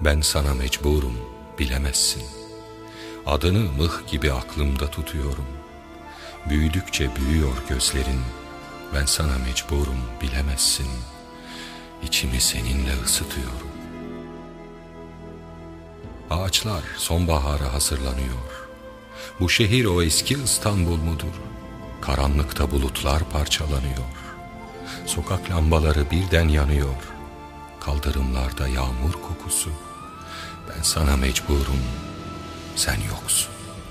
Ben sana mecburum, bilemezsin. Adını mıh gibi aklımda tutuyorum. Büyüdükçe büyüyor gözlerin. Ben sana mecburum, bilemezsin. İçimi seninle ısıtıyorum. Ağaçlar sonbahara hazırlanıyor. Bu şehir o eski İstanbul mudur? Karanlıkta bulutlar parçalanıyor. Sokak lambaları birden yanıyor. Kaldırımlarda yağmur kokusu. Ben sana mecburum, sen yoksun.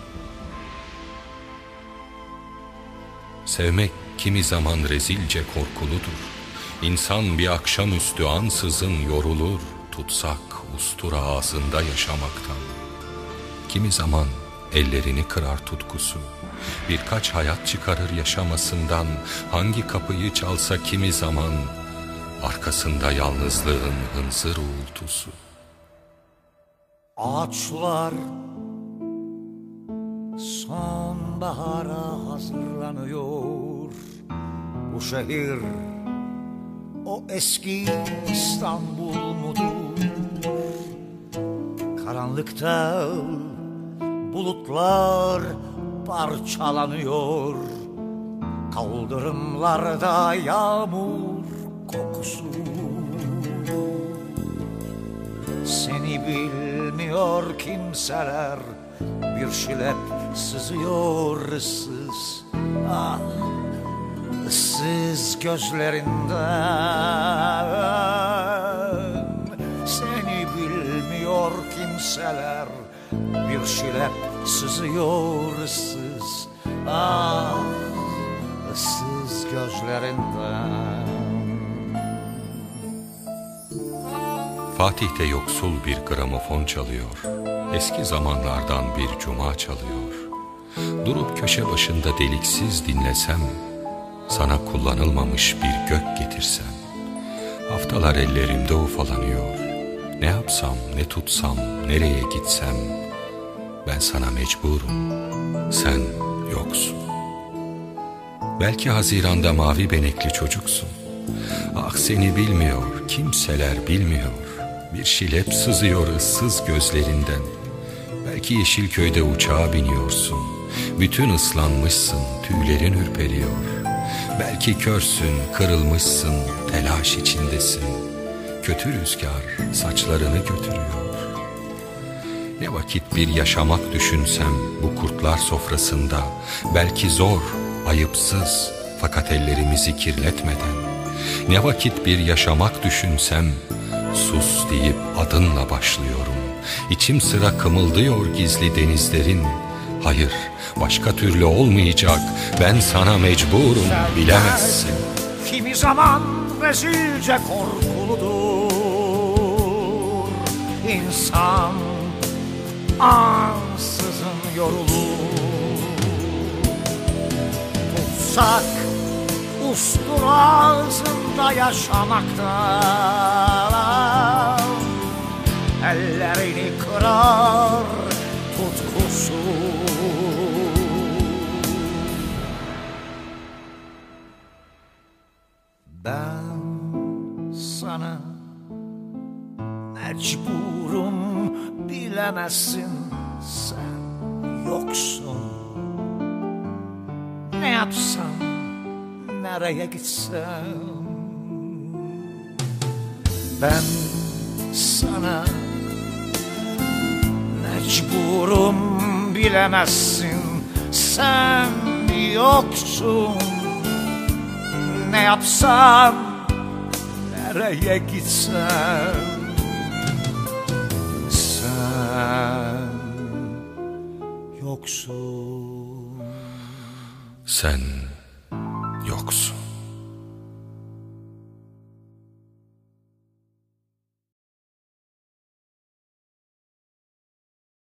Sevmek kimi zaman rezilce korkuludur. İnsan bir akşamüstü ansızın yorulur, tutsak ustura ağzında yaşamaktan. Kimi zaman ellerini kırar tutkusu, birkaç hayat çıkarır yaşamasından. Hangi kapıyı çalsa kimi zaman, arkasında yalnızlığın hınzır uğultusu. Ağaçlar sonbahara hazırlanıyor. Bu şehir o eski İstanbul mudur? Karanlıkta bulutlar parçalanıyor. Kaldırımlarda yağmur kokusu. Seni bilmiyor kimseler, bir şilep sızıyor ıssız. Ah, ıssız gözlerinden. Seni bilmiyor kimseler, bir şilep sızıyor ıssız. Ah, ıssız gözlerinden. Fatih'te yoksul bir gramofon çalıyor. Eski zamanlardan bir cuma çalıyor. Durup köşe başında deliksiz dinlesem, sana kullanılmamış bir gök getirsem. Haftalar ellerimde ufalanıyor. Ne yapsam, ne tutsam, nereye gitsem, ben sana mecburum, sen yoksun. Belki Haziran'da mavi benekli çocuksun. Ah, seni bilmiyor, kimseler bilmiyor. Bir şilep sızıyor ıssız gözlerinden. Belki Yeşilköy'de uçağa biniyorsun. Bütün ıslanmışsın, tüylerin ürperiyor. Belki körsün, kırılmışsın, telaş içindesin. Kötü rüzgar saçlarını götürüyor. Ne vakit bir yaşamak düşünsem bu kurtlar sofrasında. Belki zor, ayıpsız, fakat ellerimizi kirletmeden. Ne vakit bir yaşamak düşünsem, sus deyip adınla başlıyorum. İçim sıra kımıldıyor gizli denizlerin. Hayır, başka türlü olmayacak. Ben sana mecburum, bilemezsin. Kimi zaman rezilce korkuludur. İnsan ansızın yorulur. Tutsak ustura ağzında yaşamaktan. Ellerini kırar tutkusu. Ben sana mecburum, bilemezsin, sen yoksun. Ne yapsam, nereye gitsem, ben sana mecburum, bilemezsin, sen yoksun. Ne yapsam, nereye gitsem, sen yoksun. Sen yoksun.